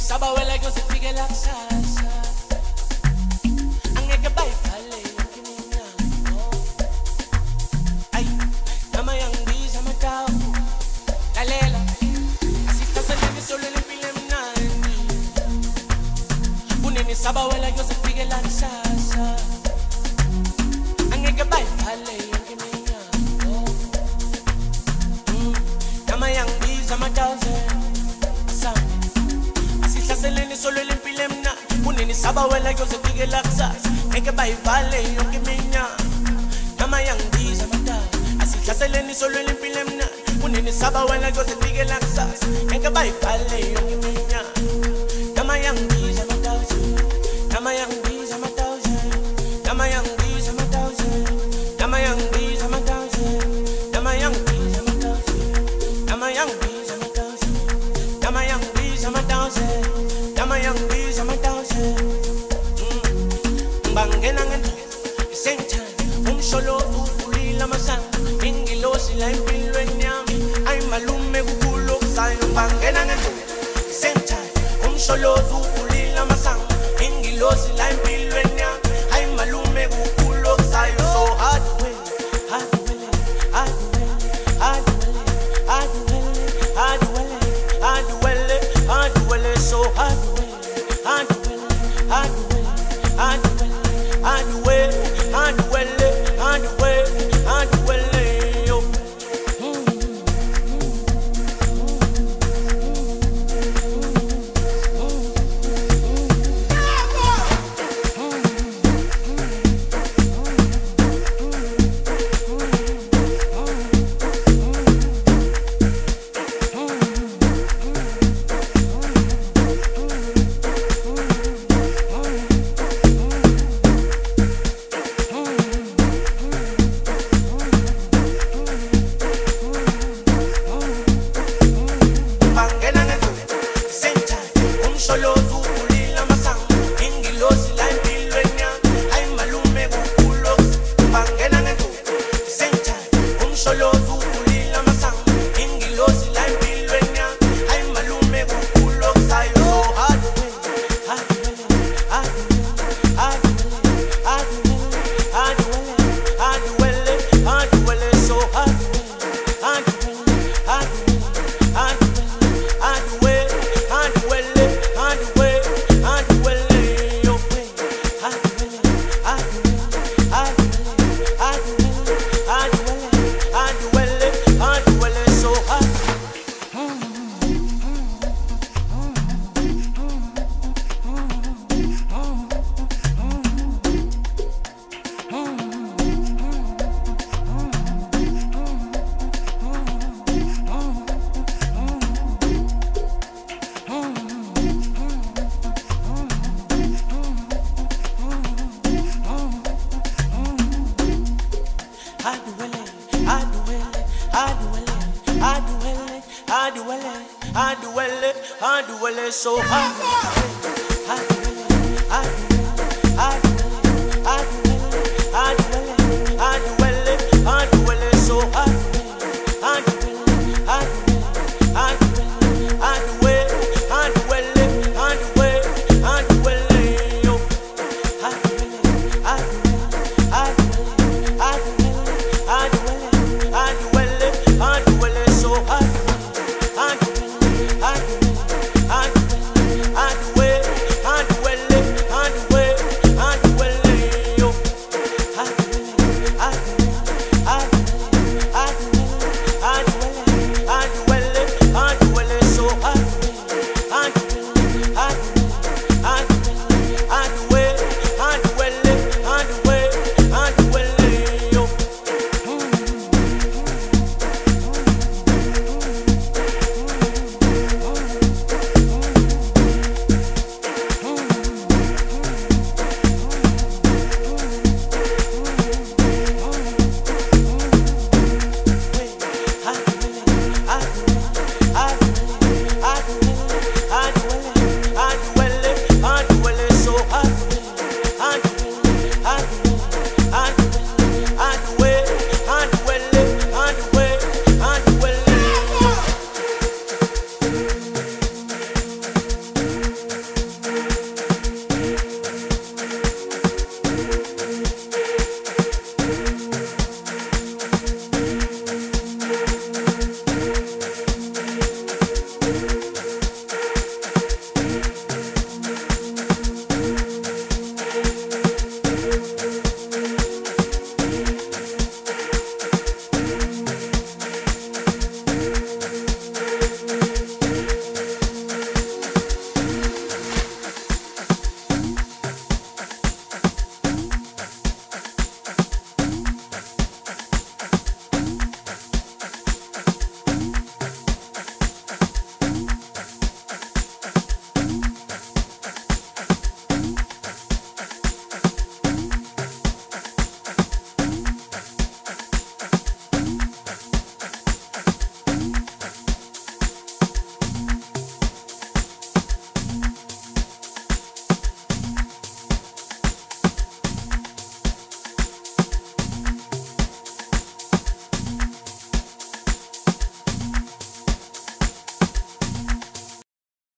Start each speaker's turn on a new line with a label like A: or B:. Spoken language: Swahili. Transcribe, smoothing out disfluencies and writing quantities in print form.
A: Saba wela yo se figue la salsa. Angeke bayivale yonke iminyango. Ay, nama yangibiza amatawu. Lalela, asihlaseleni solo lempilo emnandi. Kunini saba wela yo se figue la salsa. Angeke bayivale yonke iminyango. Nama yangibiza amatawu. Seleni solo limpile mna kunini saba wela yo se fike la kusasa ngeke bayivale yonke iminya nama yangibiza mata asihlaseleni solo limpile mna kunini saba wela yo se fike la kusasa ngeke bayivale yonke iminya nama yangibiza mata nama yangibiza mata nama yangibiza mata nama yangibiza mata nama yangibiza mata nama yangibiza mata nama yangibiza mata Nama young bees, I'm a thousand. Bangena and same time. Solo Ulila Masan. Ingilosi like Pilweniami. I'm a lume gulo sign. Bangena and same time. Solo Ulila Masan. Ingilosi like Pilweniami. I'm a lume gulo sign. So hard to win, hard to win, hard to win, hard to win, hard to win, hard to win, hard to win, hard to win, so hard. Hard to well, hard to well, hard to well, hard to well, hard to well, hard to well, hard to well, yo. So hard, hard, hard, hard, hard.